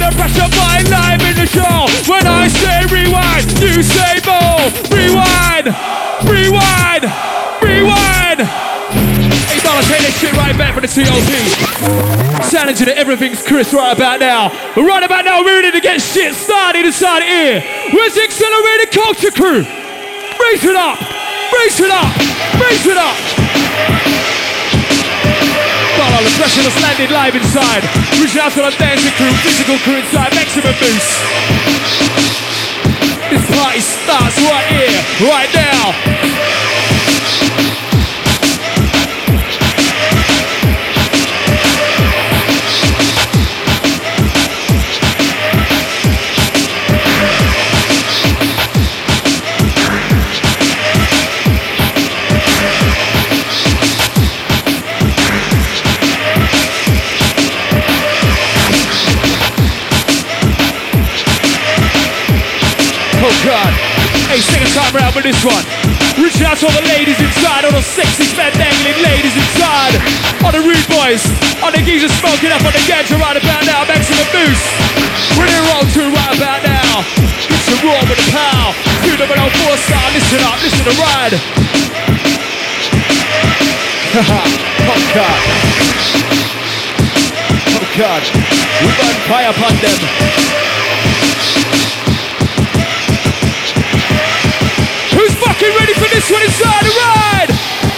the pressure, my live in the show. When I say rewind, you say more. Rewind, rewind, rewind. Hey, Dollar, take this shit right back from the COP. Sounding to the everything's Chris right about now. But right about now, we're ready to get shit started inside here. Where's the Accelerated Culture Crew? Raise it up, raise it up, raise it up. Dollar, the pressure that's landed live inside. Reaching out to the dancing crew, physical crew inside, maximum boost. This party starts right here, right now. Oh God, hey, second time around with this one. Reaching out to all the ladies inside, all the sexy fat dangling ladies inside. All the rude boys, all the geezers smoking up on the ganja right about now. Maximum boost. We're in roll two right about now. It's a raw with the power. 2004 style, listen up, listen to ride. Oh God. Oh God. We burn fire upon them. Fucking ready for this one inside the ride!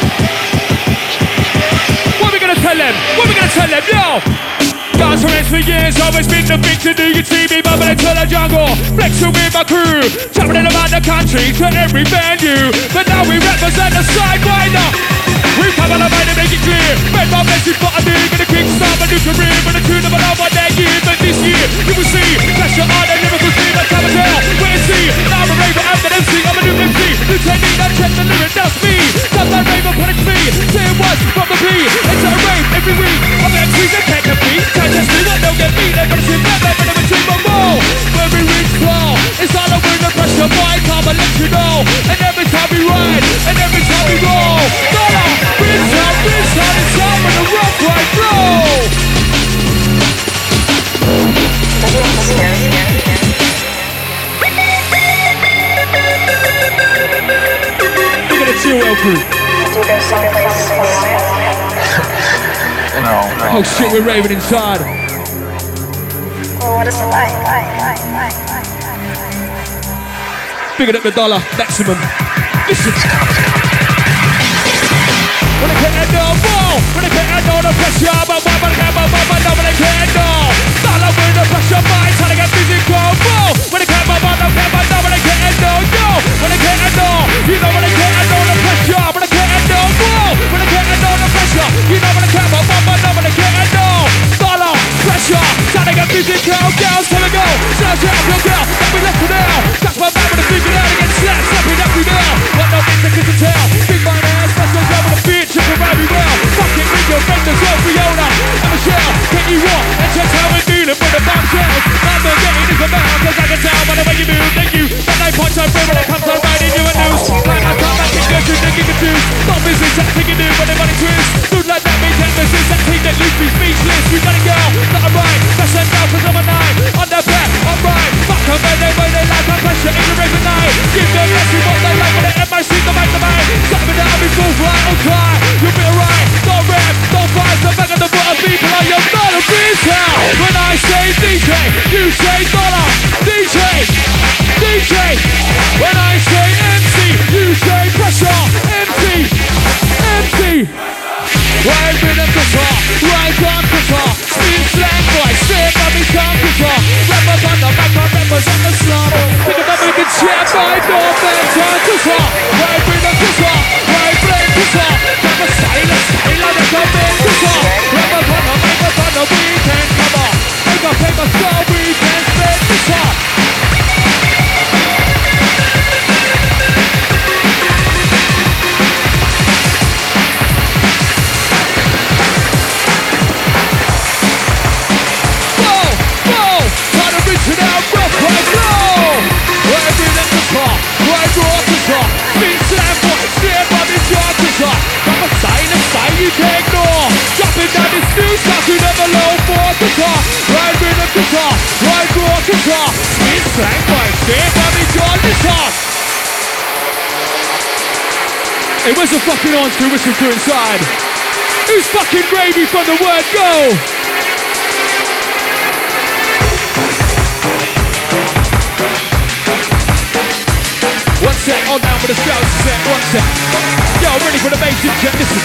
What are we gonna tell them? What are we gonna tell them? Yo! Dance for for years, always been the thing to do. You see me bubbling to the jungle, flexing with my crew, traveling around the country to every venue. But now we represent the sidewinder. We come on the mind and make it clear. Red my message for a dig and a kickstart my new career. With the tune of a love one that year. But this year, you will see, flash your eye, the lyrical speed, I can't tell. Where see, now I'm a raver, I'm the MC, I'm a new MC. You take me, that check the lyric, that's me. Come that raver, put it me. Say it once, from the B. It's a rave every week. I'm the MCs that can't compete. Can't just do what, don't get me. They're gonna see better, but never see more more. When we reach flow, it's all over the pressure, boy, come and let you know. And every time we ride, and every time we roll, dollar. This on it's time with the rock right flow. Look at the Chill crew. No. Oh shit, we're raving inside. Well, what is it like? Bigger up the dollar, maximum. Listen. When I can't know, when I can't know the pressure, but when I can't know, dollar with the pressure, mind trying to get physical. When I can't know, when I can't know, yo. When I can't know, you know when I can't know the pressure, when I can't know, when I can't know the pressure, you know when I can't know, when I can't know, dollar pressure, trying to get physical. Girls, here we go, shout out your girl, let me left for now. Catch my back with a figure out and get slapped, slapping up you now. What no things I can tell, big mind ass, special job with a bitch. You can ride me well. Fuck it with your friends as well, Fiona and Michelle. Can you walk and check how we're dealing with the bombshells? I'm not getting this about, cause I can tell by the way you move. Thank you, but 9 points I'm free when it comes to writing you a news. Like I come back and get you thinking confused. Not busy chatting you do when they money twist. Dude like that means emphasis, that team that leaves me speechless. You got a girl, not a right. That's them down cause I'm a 9. On their back, I'm right. Fuck them when they like my pressure in the raven night. Give them everything what they like when they MIC the mic the mic. Something that I'll be full right on try. You'll be alright, don't rap, don't fight, the back of the bottom people are your dollar biz out. When I say DJ, you say dollar. DJ, DJ. When I say MC, you say pressure. MC, MC. Right rhythm guitar, right on guitar. Speed slang voice, say it by me come guitar. Rappers on the mic, my rappers on the slum. Think about me, the chair, my door, fans on guitar. Right rhythm guitar, right blame guitar. Rappers silent, silent, recommend guitar. Rappers on the microphone, the weekend, come on. Make a paper star, weekend, spend guitar. You can't ignore. Dropping down this new stuff, you never low for guitar. Right rhythm guitar, right Guitar, it's slang by Steve Bobby John Lissard. Hey, where's the fucking on screw whistle crew inside? Who's fucking gravy from the word go? One set, on down with the scouts set, one set. Yo, ready for the bass check, listen.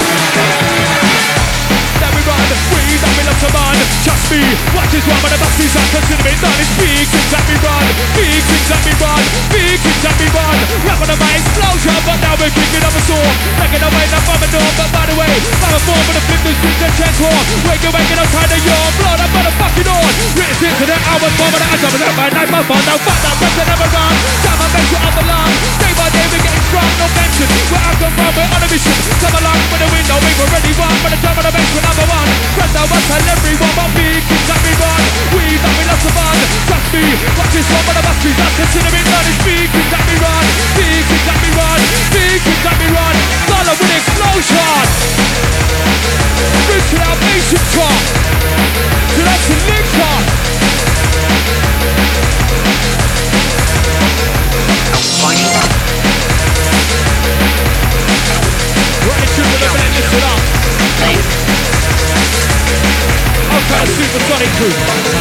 That we run, that we love to run. Trust me, watch this one when the bus is up, consider it done. It's big things that we run, big things that we run, big things that we run. Rap on the mic, explosion, but now we're kicking up a storm. Making our way, not from a door, but by the way, I'm a form for the flip, the switch and chance war. Waking, I'm trying to yawn, blow that motherfucking on. Written into the hours, bomb and I'm jumping out my night, my phone. Now fuck that, rest never run. Time I make it up the line. Day by day we're getting strong, no mention. Where I come from, we're on a mission. Come along with the window, we've already won. By the time of the bench, we're number one. Friends now, us and everyone, but big things that we run. That we love to run. Trust me, watch this one, but the bus is us. Consider it done. It's big things that we run. Big things that we run. Big things that we run. Follow with explosion. Move to our basic top. To that selector. Right into the level and lift it up. I'll try to supersonic crew.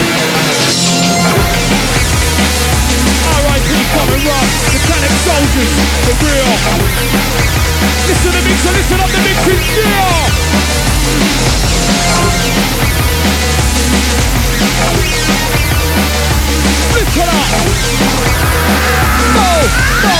R.I.P. Common Rock, the Planet Soldiers, the real. Listen to the mix, listen up the mix in gear. Lift it up. Go, go.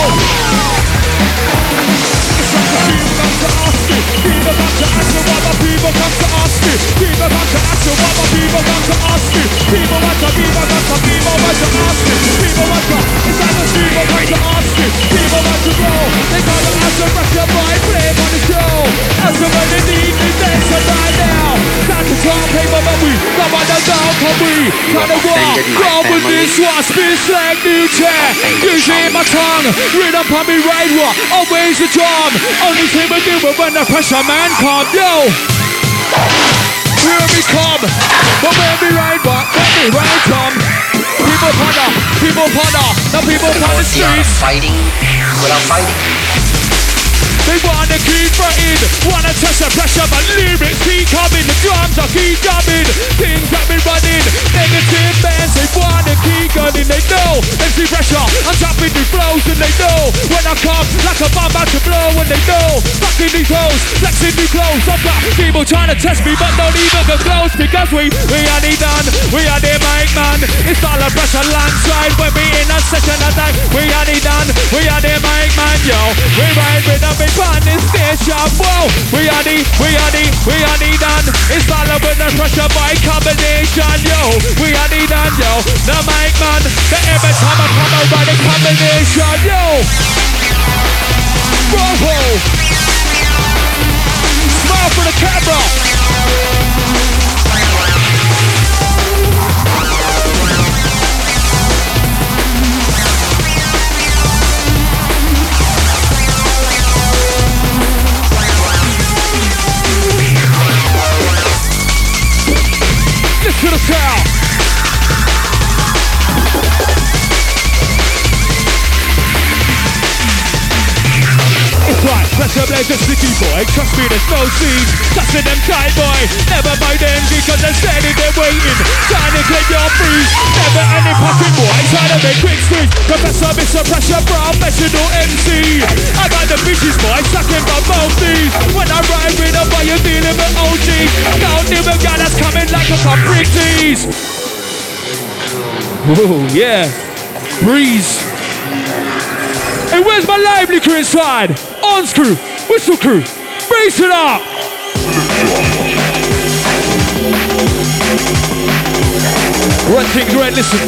It's like the people come to ask me. People come to ask me why my people come to ask me. People come to ask me why my people come to ask me. People want to, people want to, people want to ask me. People want to, it's like the people come to ask me. People want to grow. They call them as a pressure boy, play on the show. As a man they need me, dance right now. Time to talk paper, but we come on the down, come we. Trying to walk, roll with this one, spit like new chair. Usually my tongue, rhythm on me right what, always the drum. Only thing we do when the pressure man come, yo. Here we come, but when we ride what, when we ride come. People ponder, the people on the streets. Fighting without fighting. They wanna keep fighting, wanna test the pressure, but lyrics keep coming, the drums are keep coming, things that be running, negative bands, they wanna keep gunning, they know, MC pressure, I'm dropping new flows, and they know, when I come, like a bomb about to blow, and they know, fucking these hoes, flexing new clothes, I've got people trying to test me, but don't even go close, because we are the done, we are the mic man, it's all a pressure landslide, when we in a session attack, we are the done, we are the mic man, yo, we ride with a big on this station, whoa, we are the done. It's all about the pressure by combination, yo. We are the done, yo. The mic man, the every time I come over the combination, yo. Whoa, smile for the camera. To the crowd. It's right, pressure blaze a sticky boy. Trust me, there's no scene. Touching them tight boy. Never mind them because they're standing there waiting. Trying to get your free. Never any pocket boy. Trying to make quick squeeze. Professor Mr. Pressure Professional MC. I got the bitches boy sucking my both knees. When I ride with a boy, you're dealing with OG. Don't even got us coming like a complete tease. Oh yeah, breeze. Hey, where's my lively crew inside? On screw, whistle crew, brace it up. Run things right, listen.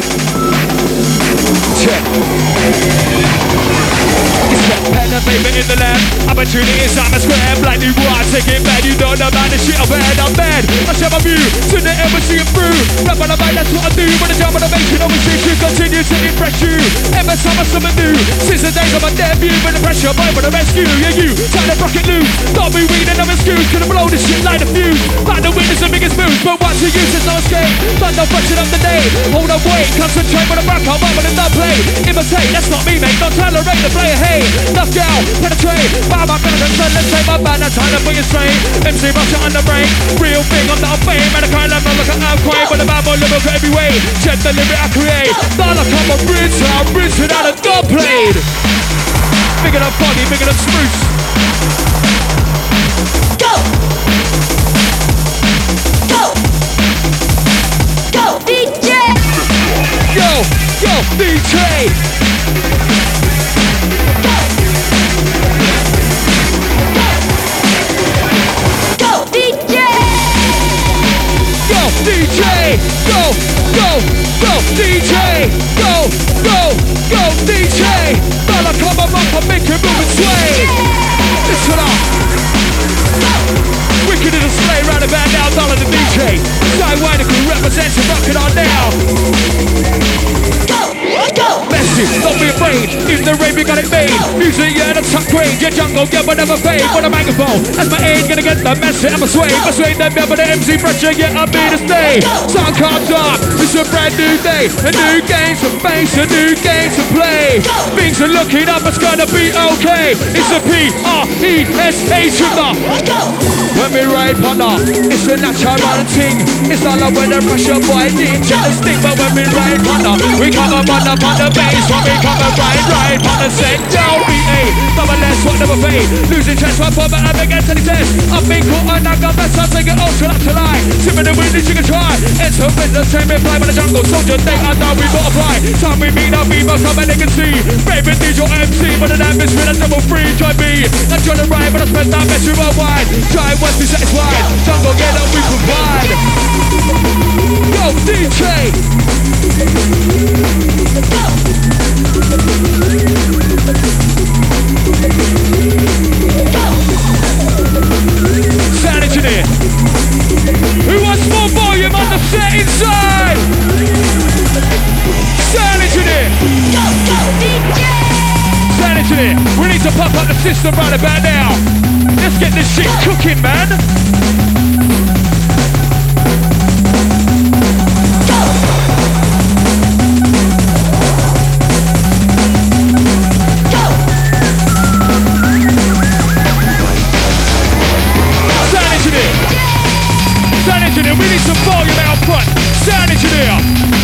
Check. It's that pen and paper in the land. Opportunities, I'm a square, black new one, take it back. You don't know about the shit I've had, I'm bad. I share my view, to the end, we see it through. Rap on the mic, that's what I do. When the job on the make, you know we shoot you, continue to impress you. Every summer, something new. Since the days of my debut, when the pressure, boy, when the rescue. Yeah, you, time to rock it loose. Don't be weeding, no excuse. Gonna blow this shit like a fuse. Like the witness, the biggest moves. But what's the use, there's no escape. Thunder brushing up the day. Hold on, wait, concentrate when I rock, I'm up, but it's not play. Imitate, that's not me, mate. Don't tolerate the player, hey. Knock down, penetrate. Bow my gun, let's take my band, that's time to bring it straight. MC Russia on the break. Real thing, I'm not a fame. And I can't let me look at earthquake. But the bad boy live every way. Check the limit I create. Dollar come on, bridge, I'm bridging out of dub played. Big enough body, big enough spruce. Go! Go! Go, DJ! Yo, yo, DJ! Go, DJ! Go, DJ! Go, go, go, DJ! Go, go, go, DJ! Dollar come on, and make it move and sway! Listen up! Wicked in the display, round about now, Dollar the DJ. Sideway can represent and rock it on now. Go! Go! Messy, don't be afraid. In the rain, we got it made. Music, yeah, the top grade. Your jungle, yeah, but never fade. For the microphone, that's my aim. Gonna get the message. I'm a sway. Persuade them, yeah, but the MC pressure, yeah, I'm here to stay. Sun comes up. It's a brand new day. A new game to face, a new game to play. Things are looking up, it's gonna be okay. It's a P-R-E-S-A sugar. When we ride partner, it's a natural thing. It's not like when the pressure boy didn't get the stick. But when we ride partner, we come up on the bass. When we come and ride partner, say down B-A. Double less, what never fade. Losing chance, one for my against any test. I've been caught and I got best, I'll take it all till up to lie. Sipping the wind, you can try. It's a business, same me fly by the jungle. Soldier, day and now we multiply. Time we meet our people, come and they can see. Baby, need your MC, but an atmosphere that's double free. Join me, not trying to ride, but I spend that mess worldwide. Try once be satisfied. Jungle, get up, we provide. Yo, DJ! Sound engineer. Who wants more volume on the set inside? Sound engineer. Go, go, DJ! Sound engineer. We need to pump up the system right about now. Let's get this shit cooking, man. Sound engineer, we need some volume out front. Sound engineer.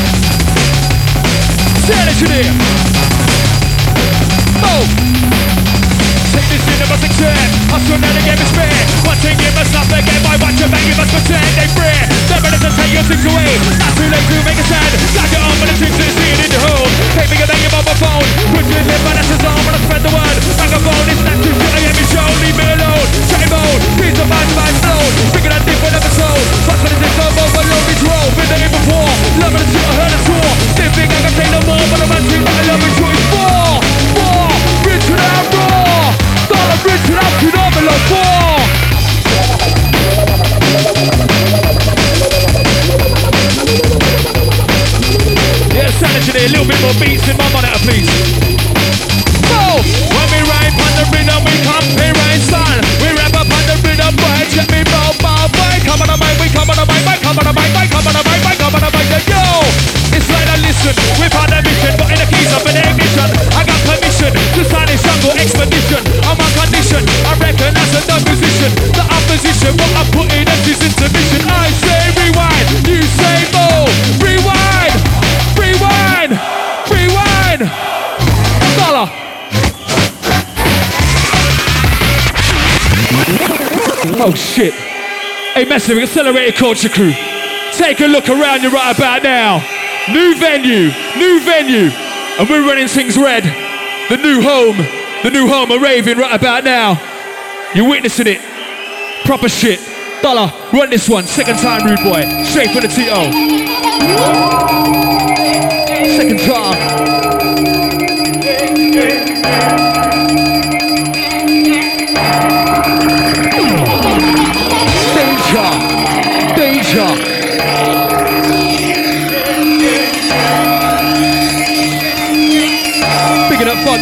Sound engineer. Oh. Take this in, I must accept. Hustle now, the game is fair. One thing you must not forget. By what you make, you must pretend they rare. They're ready to take your things away. Not too late to make a stand. Got your arm, but the things that see it in the hole. Take me a bang, your mobile phone. Put you in there, but that's his arm. When I spread the word. Microphone is not too shit. I am your show. Leave me alone. Chatty mode. Piece of mind, mind slow. Bigger than different episode. What's when it's in come over, low beach roll. Been there before. Loving the shit, I heard it roar. Didn't think I could take no more, but I'm not treating I love it, so it's more. More. Bridge to that raw. Dollar bridge to that phenomenal four. Yeah, sound engineer, a little bit more beats in my monitor, please. Oh, when we ride on the rhythm, we come here right style. We rap up on the rhythm, boy, check me bow, boy. Come on the mic, we come on the mic, come on the mic, come on the mic, come on the mic, yo. It's like I listen, we've had a mission, but in the keys up in the ignition. I got permission to sign this jungle expedition. I'm on condition, I recognize the musician. The opposition, what I'm putting is intermission. I say rewind, you say more. Rewind, rewind, rewind. Dollar. Oh shit. Hey, Massive Accelerated Culture Crew. Take a look around you right about now. New venue, and we're running things red. The new home are raving right about now. You're witnessing it. Proper shit. Dollar, run this one. Second time, rude boy. Straight for the T.O. Second time.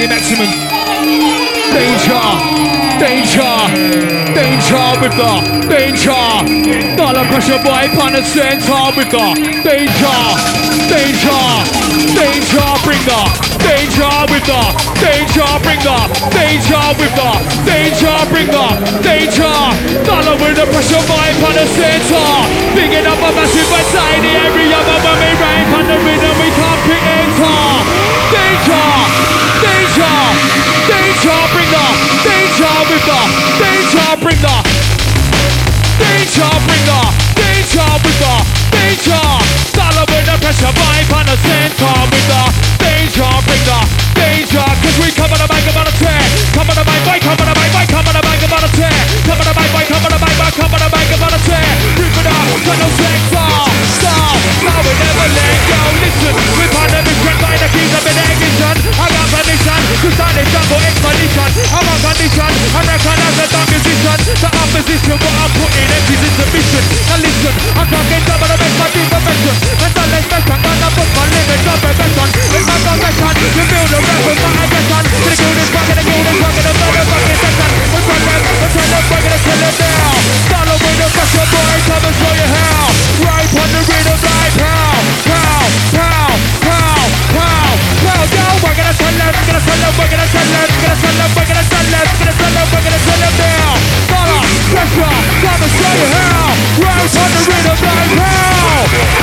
Tiny Maximum. Danger, danger, danger with the danger. Dollar pressure boy, upon the center with the danger, danger, danger, bring the danger with the danger, bring the danger with the danger, bring the danger. Dollar with the pressure boy, upon the center. Bigging up a massive but tiny area, but when we ride on the rhythm, we can't pick enter. Danger, danger, danger, bring the danger with the danger, bring the danger, bring the danger with the danger. Dollar with the pressure vibe on the center with the danger, bring the danger. Cause we come on the mic, about a tear. Come on the mic, boy, come on the mic, boy, come on the mic, about a tear. Come on the mic, boy, come on the mic, boy, come on the mic, about a tear. Rip it up, turn no sex off. Now we never let go. Listen, we've had a mission by the keys of an ignition. I got permission to start a jungle expedition. I'm on condition, I recognize the dark musician. The opposition, what I'm putting in is submission. Now listen, I can't get double the best, my deep perfection. And don't let me come on, I put my limits on perfection. It's my profession, you build a rap with my aggression. Gonna kill this fuck, gonna kill this fuck, gonna motherfucking section. We're gonna tell them now. Follow with the pressure, boy, come and show you how. Right on the rhythm, like pow, pow, pow, pow, pow, pow. Yo, we're gonna tell them, we're gonna tell them, we're gonna tell them, we're gonna tell them, we're gonna tell them, we're gonna tell them, we're gonna tell them now. Follow, pressure, come and show you how. Right on the rhythm, like pow.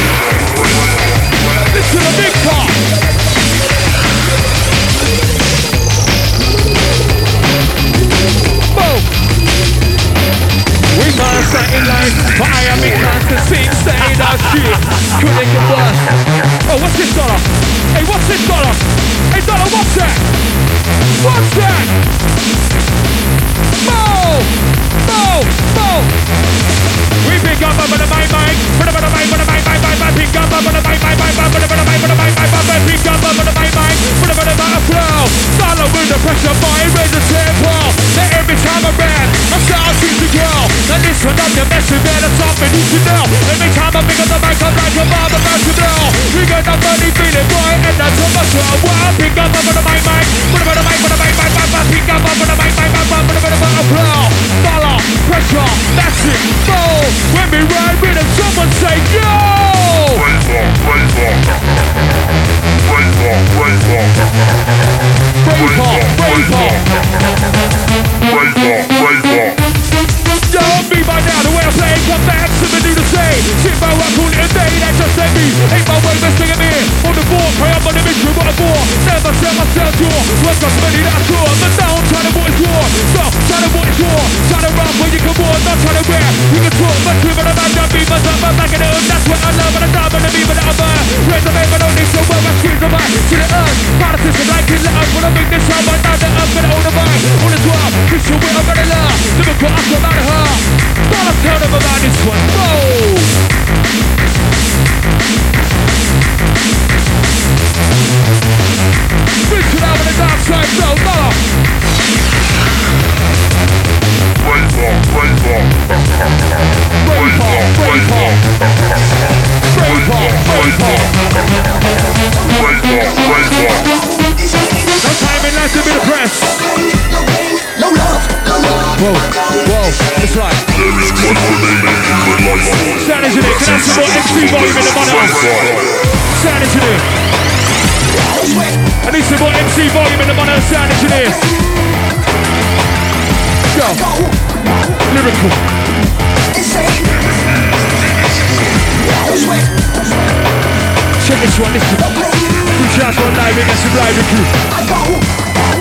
Listen to the big part. We got a certain life, but I am inclined to sing, say that shit. Couldn't get worse. Oh, what's this dollar? Hey, what's this dollar? Hey, dollar, what's that? What's that? Mo! Mo! Mo! We pick up on the mic, put up on the mic, put up on the mic, pick up on the mic, put up on the mic, put up on the mic, pick up on the mic, put up on the mic, flow. Dollar with the pressure, boy, raise the tempo. Let every time I rap, I'm starting to go. Now listen up, your message, man, that's something you should know. Every time I pick up the mic, I'm like a mother about to blow. We got that funny feeling, boy, and that's so much fun. Well, pick up on the mic, put up on the mic, put up on the mic, pick up on the mic, put up on the mic, flow. Dollar, pressure, massive, bold. When we ride with it, someone say yo! Don't be by now, the way I play, come back to the new to say. Sit by what I call it a day, that's just let me. Ain't my way, best thing of me. On the board, pray up on the mission, what I'm for. Never set myself to work on somebody that I saw. But now I'm trying to what it's war. So, trying to what it's war. Trying to run where you can walk, not trying to wear. You can talk, but you but I'm not done, be myself, I'm back in the hood. That's what I love, and I'm down, and I'm even out of her. Raise the man, but don't need so well, my skills are mine. To the earth, politics, like in the earth. When I make this sound, but now the earth, but all the vine. All the 12, this is what I'm gonna learn. Liverpool, I'm about her. But I'll tell them about this one. Whoa! Switch it out on the dark side, so dollar. No time in life to be depressed. No love, no love. Whoa, whoa, it's right. Sound engineer, can I have some more MC volume in the monitor? Sound engineer. I need some more MC volume in the monitor, sound engineer. Go. Lyrical. Check this one, listen. Two shots on live, we got some live recruit.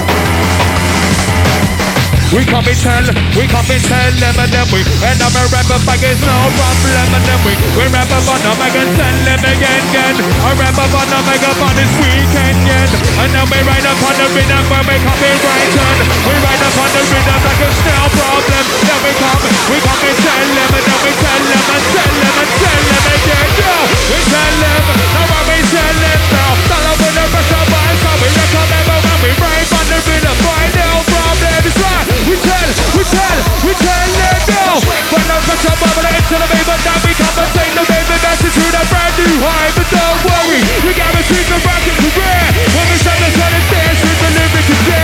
We come and tell them, and then we end up a rapper back, it's no problem, and then we rap up on them, I can tell them again. I rap up on them, I got on this weekend, and then we ride up on the rhythm when we come in Brighton. We ride up on the rhythm like it's no problem. Then we come and tell them, and then we tell them again. Yo, we tell them, now when we tell them now, all over the pressure boys, so we recommend when we ride on the rhythm, boy, no problem, it's right. We tell them no. When I'm such a bubble into the baby, now we come and take the baby message to the brand new high. But don't worry, we guarantee the rocket career. When we start to turn it dance with the lyrics today.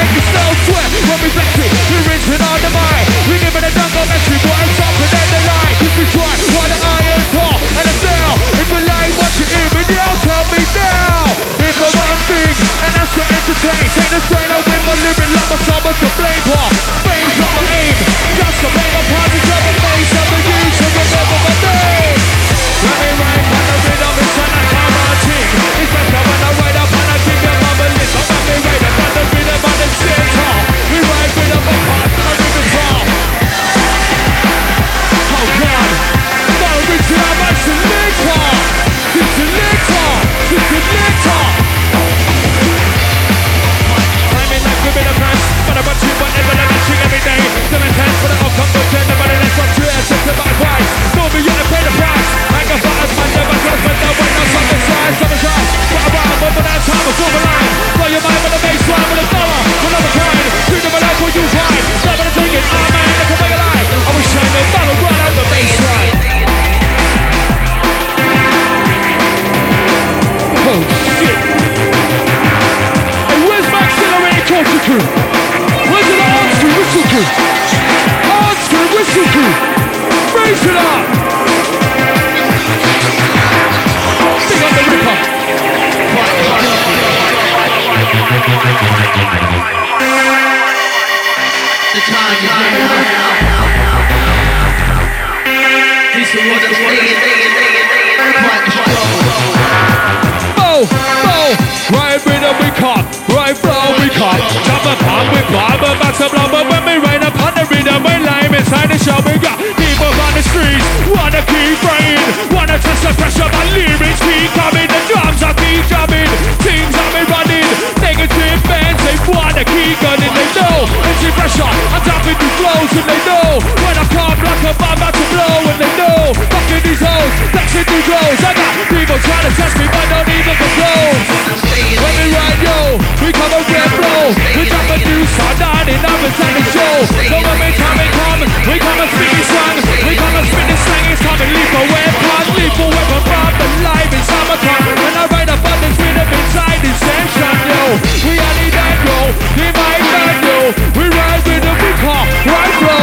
Right rhythm we come, right flow we come. Jump upon we climb, back some love, but when we ride upon the rhythm we lime inside the show. We got people on the streets, wanna keep praying, wanna test the pressure. My lyrics keep coming, the drums are keep drumming, teams are me running. Negative bands they wanna keep gunning. They know it's the pressure. I'm dropping new flows and they know when I come like a bomb out to blow. And they know fucking these hoes, flexing new clothes. I got people trying to test me, but don't even come close. When we ride, yo, we come a red blow. We drop a new song, 99% the show. So when we come, we come and spin this song. We come and spin this slang, it's coming. Leap away, pause, leap away from the live in summertime. When I ride up on this rhythm inside this tension, yo. We are the dead, yo, we might not, yo. We ride with the we call right flow.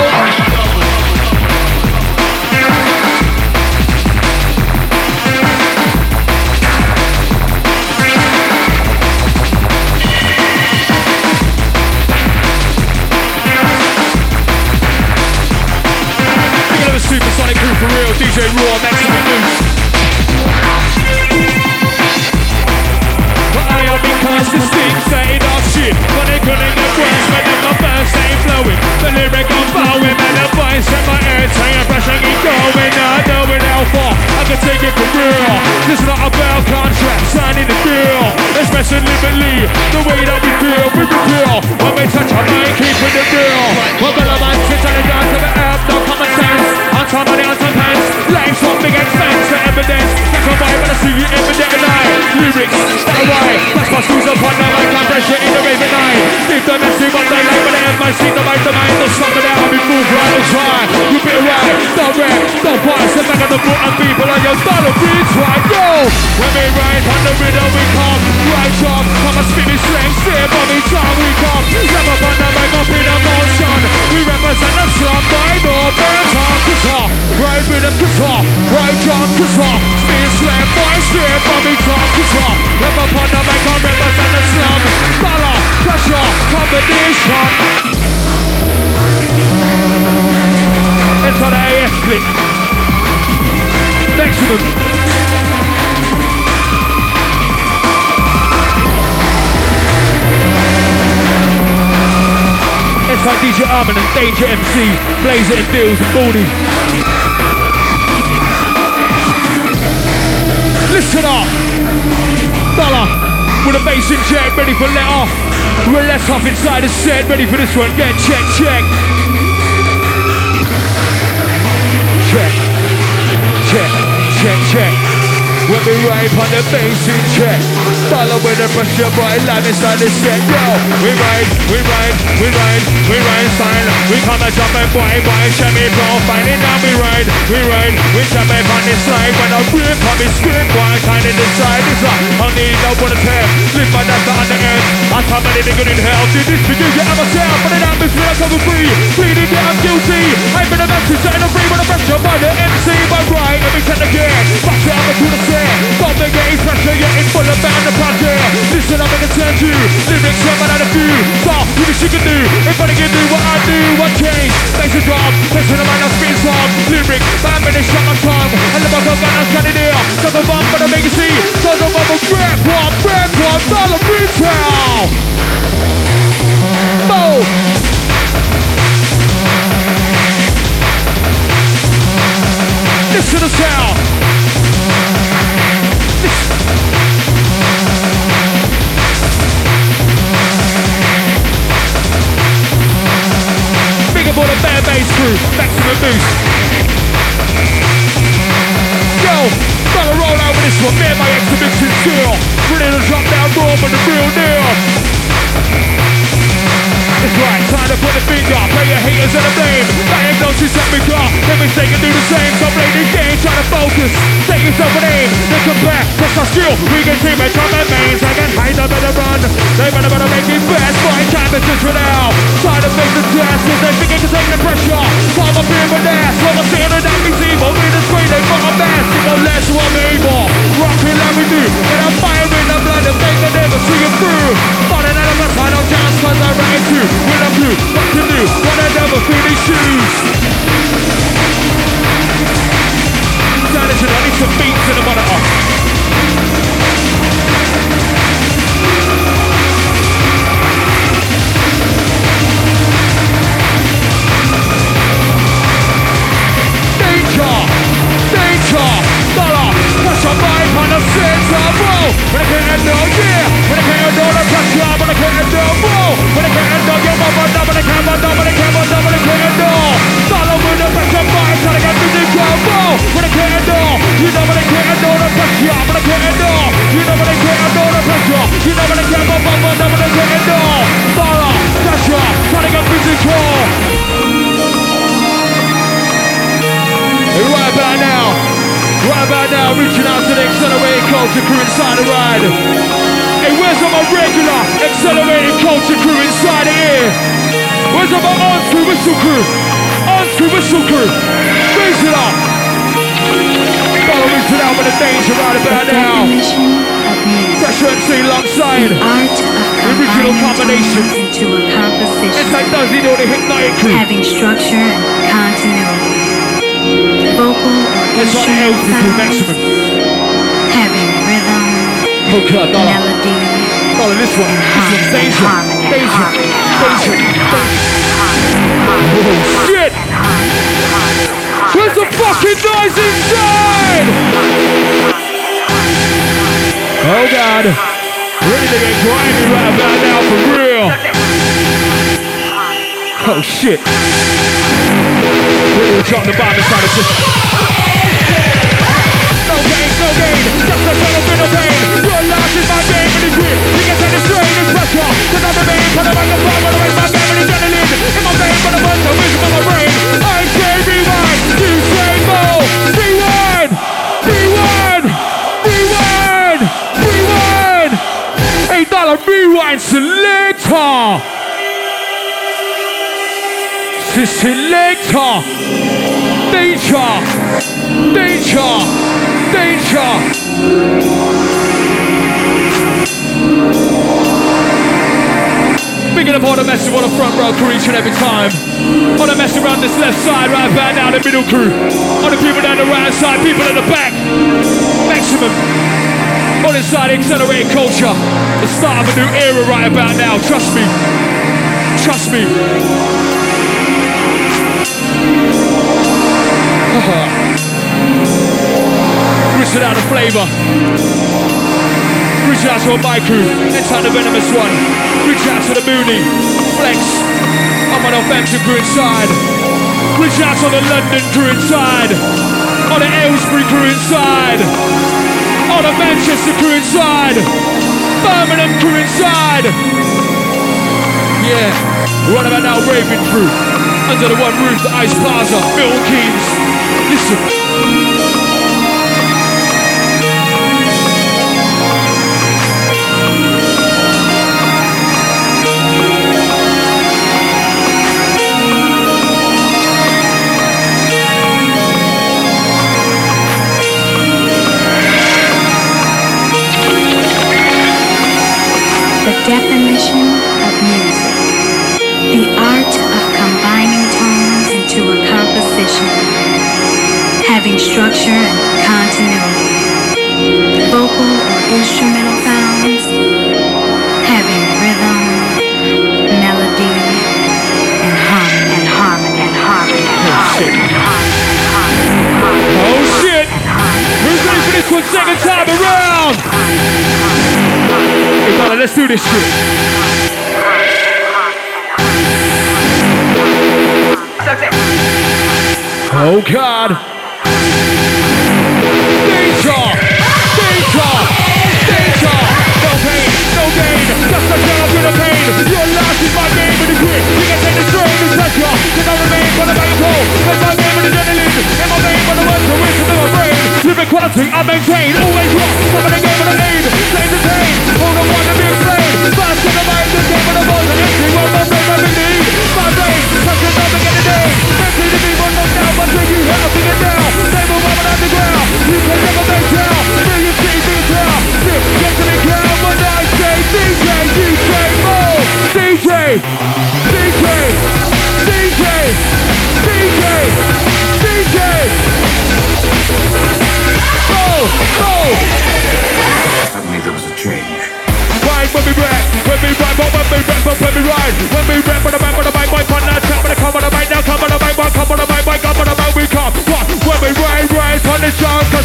Supersonic crew for real, DJ Raw, maximum news. But I am because the sting saying off shit, but they couldn't get worse when my first ain't flowing. The lyric I'm bowing and the voice in my ear saying pressure keep going. I know it how far I can take it for real. This is not a bell contract, signing the deal. Especially limitly, the way that we feel, we feel. When we touch our mind, keeping the deal. Well, the man sits on the dance of the earth, no common sense. On top of the on top hands, life's one big expense. The evidence, that's why when I see you every day and night. Lyrics, that right, that's my shoes upon the mic, I'm pressure in the raven night. Give the message on the light, but I have my seat, the mind, don't stop it out, I'll be moved right and try. You be right, don't rap, don't pass, the back of the book and people on your style of beats, right, yo! When we ride on the rhythm, we come, right sharp, come and spin it strength, stay on me tongue, we come. Step up on the mic, up in a motion, we represent the slum, by no burn talk, guitar, right rhythm, guitar, right drum, guitar, spin slam, boy, straight on me tongue, guitar. Step up on the mic, I represent the slum, dollar, pressure, combination. It's on the AF clip. Thanks to them. It's like DJ Armin and Danger MC, Blazer and Deals and Baldy. Listen up. Dollar with a bass in check, ready for let off. We're let off inside the set, ready for this one. Get check, check. Check, check, check, check. When we ride on the bass in check, follow with the pressure, boy, live inside the set, yo. We ride, we ride, we ride, we ride style. We come and jump and boy, check me profile. And now we ride, we jump and on this slide. When I rip on me script, boy, kind of decide. It's like, I need no one to tell. Live my data on the earth. I come and in good in hell. Did this for you, get out myself. But in atmosphere, I'm coming free. Bleeding, yeah, I'm guilty. I'm in a message, setting a free with a pressure by the MC. By right, let me check again. Back it up to the set. Don't make any pressure, you're in full of band the project. Listen, I'm gonna tell you. Lyrics coming out of you. So, you wish you could do. If I can do what I do, what change? Makes a drop. Listen, I'm on a spin song. Lyrics, I'm gonna shut my tongue. I live up on I'm standing there. So the bomb, but I make you see. So the bomb will grab one, dollar retail. Boom. Listen to the sound. Big up all the bare bass crew, maximum boost. Yo, gotta roll out with this one, man, my exhibition still. Ready to drop down raw for the real deal. It's right, time to put the finger, play your haters and the blame. Diagnosis that we got, then we say and do the same. So play this game, try to focus, take yourself an aim. Then come back, cause our skill, we can team and drum and mains. I can hide, I better run, they better make it best. Find canvases for now, try to make the test. If they think they can take the pressure, time up here with ass. While I'm seeing that he's evil, in the screen they put a mask. You know less what I'm able, rocking like we do. And I'm firing the blood and they can never see it through. Falling out of my side, I'll just cause I ran to. With a do? What to do? What I never feel these shoes. I need some beats in the monitor. Danger, danger, dollar, push your mind on the center, bro. When I can't end all year, when I can't end all the pressure, when I can't end all, bro. When I can't end all your mama, when I can't end all, when I can't end all, when I can't end all. Dollar with the pressure, mind, trying to get to the ground, bro. When I can't end all, you know when I can't end all the pressure, when I can't end all. You know when I can't end all the pressure, you know when I can't end all, when I can't end all. Dollar, pressure, trying to get physical. Right about now, reaching out to the accelerated culture crew inside the ride. Hey, where's all my regular accelerated culture crew inside of here? Where's all my on-screw whistle crew? On-screw whistle crew. Raise it up. Follow me to down with the danger right about now. Pressure MC alongside. The original combination. Into a composition. It's like Duzzy know the hypnotic crew. Having structure and continuity. Vocal or It's like instrumental LCP maximum. having rhythm, Oh God, Dollar. melody, Dollar, this one. This one's danger. Danger. Danger. Oh shit! Where's the fucking noise inside? Oh God. Ready to get grimy right about now for real. Oh shit. Ready to drop the bomb inside the system. No gain, no gain. Just a little bit of pain. Your loss is my game in the grip. You can take the strain and pressure. Cause I'm the main, put a microphone, but I raise my family adrenaline. In my vein, but a bunch of wisdom in my brain. I say rewind, you say no. Rewind, rewind, rewind, rewind. $8 rewind selector. Selector. Danger, danger, danger. Big up all the messing on the front row crew each and every time. All the messing around this left side, right back down the middle crew. All the people down the right side, people in the back. Maximum. On this side, accelerated culture. The start of a new era right about now. Trust me. Trust me. Reaching out the flavor. Reach out to a my crew. Inside the venomous one. Reach out to the Mooney. Flex. I'm an offensive crew inside. Reach out to the London crew inside. On the Aylesbury crew inside. On the Manchester crew inside. Birmingham crew inside. Yeah. Right about now, Raven crew. Under the one roof, the Ice Plaza, Milton Keynes. Listen. the definition of music, the art of combining tones into a composition, having structure and continuity, vocal or instrumental sounds, having rhythm, melody, and harmony. Oh shit! Who's ready for this one second time around? Hey, brother, let's do this shit. Oh God! Danger! Danger! Danger! No pain, no gain, just a job with a pain. Your life is my game with a grip. You can take the strain and pressure. Cause I remain for the control. That's my game with adrenaline. In my vein, for the words to wisdom in my brain. Living quality, I maintain. Always rock, some of the game with a aim. Same the pain, hold on one to be explained. Fast in the mind, the game with a buzz. And entry, one more brain, my big need. My brain, touch it up and get it down. Mentally to be one knocked down, but when you have to get down. Stable woman on the ground. You can never make down. Million things in town. Get to the ground when I say DJ, DJ, Mo. DJ, DJ.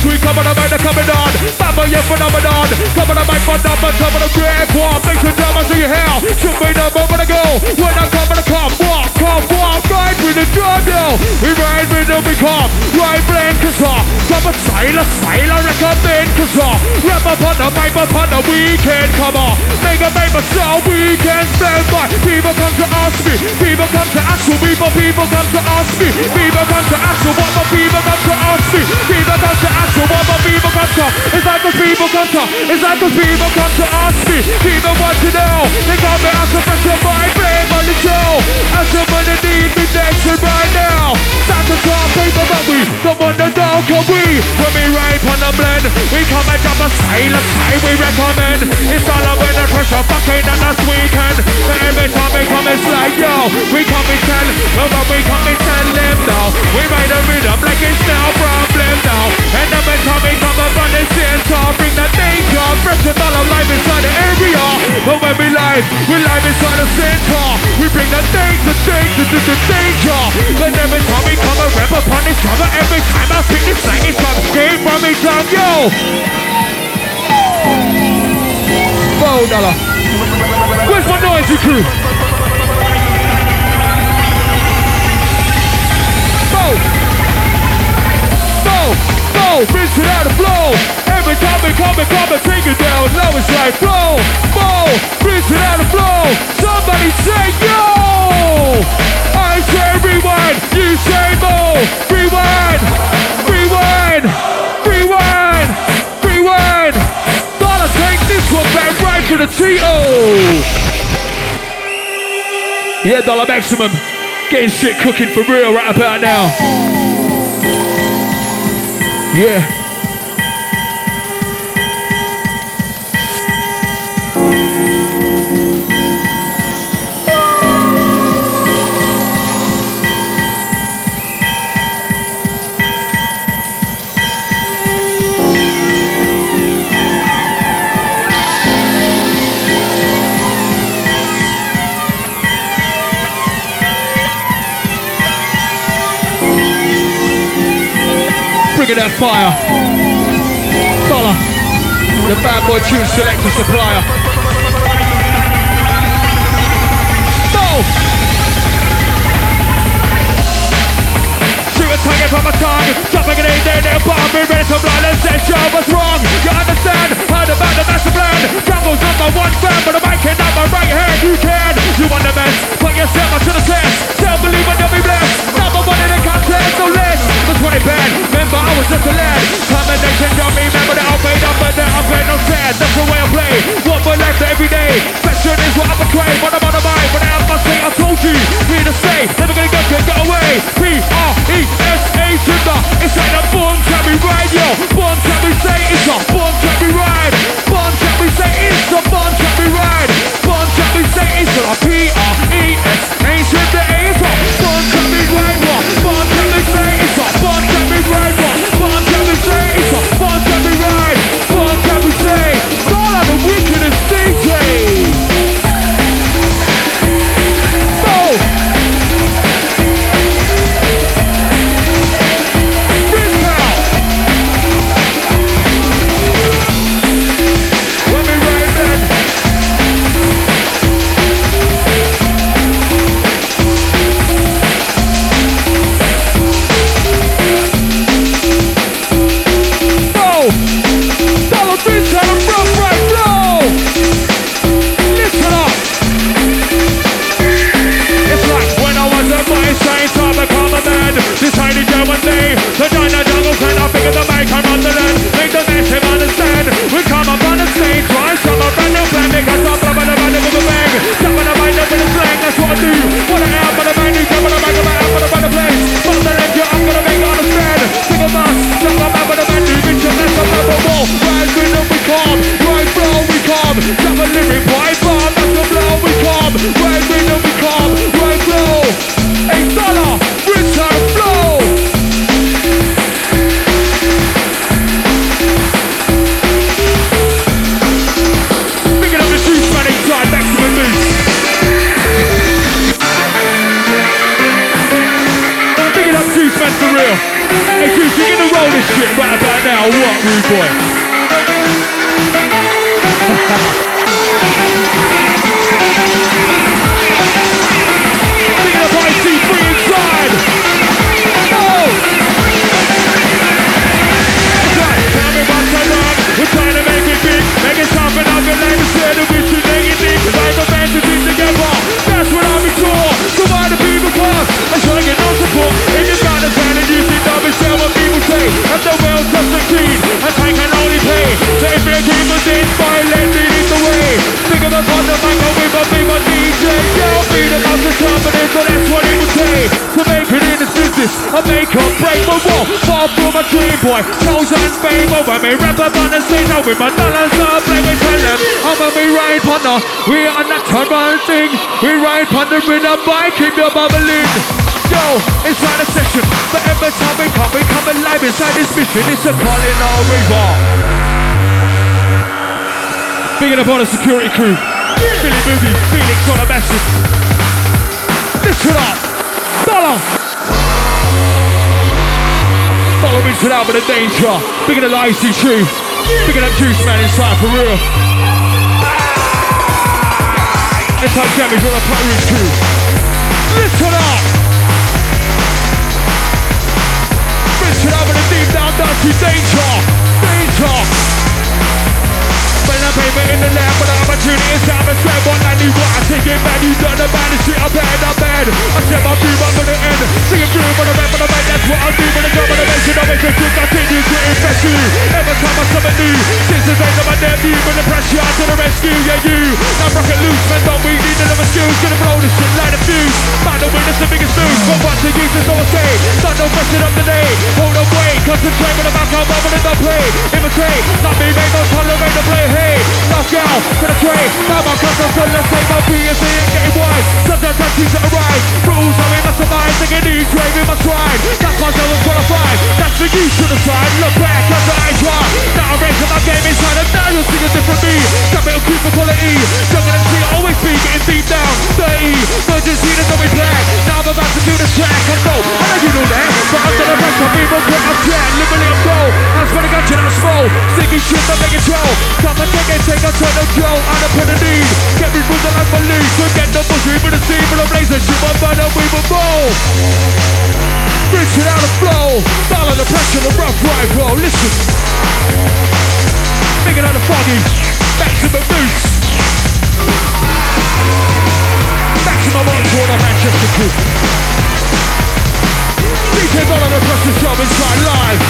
We come on the mic, they're coming on. Bamba, yeah, phenomenon. Come on the mic, but not but come on the great war. Make the drama see you hell. Should be the moment to go. When I come, gonna come, walk, ride with the drum, yo. We ride with the big hop. Ride blend, cause come on, sailor, recommend, cause rap up on the mic, up on the weekend, come on. Make a sound, we can stand by. People come to ask me, people come to ask me, people come to ask me, people come to ask me, what my people come to ask me, people come to ask me, what my people come to. It's like the people come to, it's like the people come to ask me, people want to know. They got me as a pressure, my blame on the show. As somebody need me next right now. Time to talk paper, but we don't want to know, can we? When we ride on the blend, we come and drop a sailor side, we recommend. It's all about the pressure, fucking on this weekend. But every time we come, it's like, yo, we come and tell, no, but we come and tell them now. We ride a rhythm like it's no problem now. And every time we come up on the center, bring the danger, pressure all of life inside the area. But when we live inside the center. We bring the danger. But every time we come and rap upon this cover, every time I speak this slang, it's from game from me tongue, yo. $4. Where's my noisy crew? Rinse it out of flow. Every time we come and take it down low, it's like flow, rinse it out of flow. Somebody say yo. I say rewind, you say mo. Rewind. Gotta take this one back right to the T.O. Yeah, Dollar Maximum. Getting shit cooking for real right about now. Yeah. Bringing that fire. Dollar. The bad boy tune selector supplier. Shoot a target from my tongue. Dropping it in there, bomb me ready to blind and say show what's wrong. You understand? Heard about the master plan. Jungle's number one fan, but I'm making up my right hand. You can. You want the best. Put yourself up to the test. Self-believe and you'll be blessed. Number one in the contest, no less. The 20 band. Remember, I was just a lad. Combination, don't remember that I'll pay up, but that I'll pay no sad. That's the way I play. One more life every day. Fashion is what I portray. What I'm on the mind. When I must say, I told you. Here to stay. Never gonna get away. P-R-E-S-A to the. It's like a born can we ride, yo. Born can we say it's a born can we ride. Born can we say it's a born can we ride. Born can we say it's a P-R-E-S-A to the. real. Hey, dude, you're gonna roll this shit right about now. What, rude boy? Thinking of IC3 inside. Oh! That's right. Tell me what's wrong. We're trying to make it big. Make it something up and let us say that we should make it big. Cause I'm a man to be together. That's what I'll be taught. So why the people pass? I'm trying to get no support. If you've got a fan and you think I'll be saying what people say. And the world's just a key. And I can only pay. So if you're people this violent, it is the way. Think of the part of my go with my big my DJ. Yeah, I'll be the most of confidence. So that's what he would say. To make it in this business, I make or break my wall. Far from a dream boy. Chosen favor. When we rap up on the stage, now with my dollars up, play we tell them. I'm a me right partner. We are not turn thing. We ride on the rhythm bike, keep the bubbling. Yo, inside the section, but every time we come alive inside this mission. It's a calling all river. Bigging up on the security crew. Billy Boogie, Felix on a message. Listen up, dollar. Follow me to the album of danger. Bigging up the IC2. Bigging up Juice Man inside for real. This time Jammies on the Pirates crew. Listen up. Listen up with the deep down dirty danger. Danger. When I pay in the lab, but I'm a tune is time and swear one I need what I take it back. You done the man, the shit up bad. I set my dream up to the end. Sing a dream on the rap on the mic, that's what I do when I come on the mention. I make a drink, continue to impress you. Every time I summon new, since the days of my debut, when the pressure to the rescue, yeah you. Now rock it loose, man, don't we need another skills. Gonna blow this shit like a fuse. Man, the win is the biggest news. But what to use is all I say. Start no pressure up today. Hold on, wait, concentrate with the back, I'm bubbling in the play. Imitate, not me, make no tolerate the play. Hey, knock out, penetrate. Now my custom, so let's take my BSC and getting wise. Sometimes I choose to arise. Rules are in my surmise, thinking each wave in my stride. That's why I was qualified. That's for you to decide. Look back at the eyes wide. Now I'm raising my game inside, and now you'll see a different me. Some it'll keep for quality. Younger than see, always be getting deep down. 30, emergency, that's how we play. Now I'm about to do the track. I know you know that. But under the pressure, people get upset. Literally, I'm go. I'm spending gun, I'm slow. Sticky shit, I'm making troll. Come and take a turn of Joe. I'm up in the need. Get me through the life of league. Forget the bush, with the steam, and I'm blazing. Shoot my butt up, we will roll. Reaching out of flow. Follow the pressure, the rough rifle. Listen. Making out of foggy. Maximum boots. Maximum on tour of Manchester crew. DJ's all on the pressure show inside live.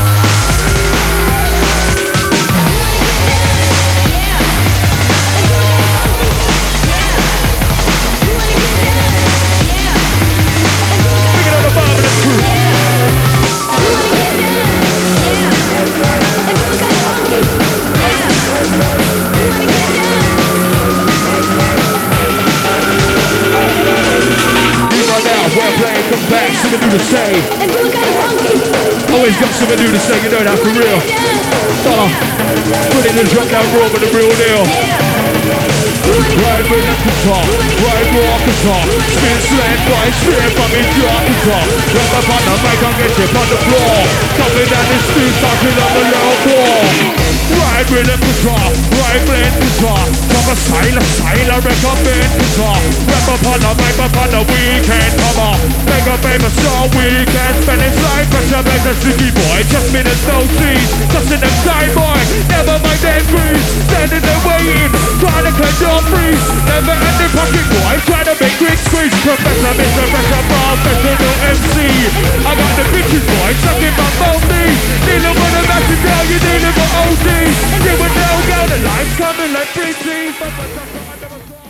Come back, something new to say. Always got something new to say, you know that for real. Dollar, put in the drop down raw with the real deal. Ride with the guitar, ride raw guitar. Spin slant, right, spin from his jaw guitar. Rub up on the mic, I'll get you on the floor. Coming down the street, talking on the low floor. Ride with the guitar, ride blend guitar. From a sailor, recommend guitar. Rub up on the mic, up on the weekend, come on. Make a baby so weekend, spend his life. Pressure makes a sticky boy, just minutes no cheese. Just in the side boy, never mind them grease. Standing there waiting, trying to catch your freeze. Never ending pocket boy, trying to make quick squeeze. Professor, Mr. Pressure, professional MC. I got the bitches boy, sucking my phone knees. Dealing with a massive girl, you dealing with OGs. You would know, girl, the life's coming like 3 G's.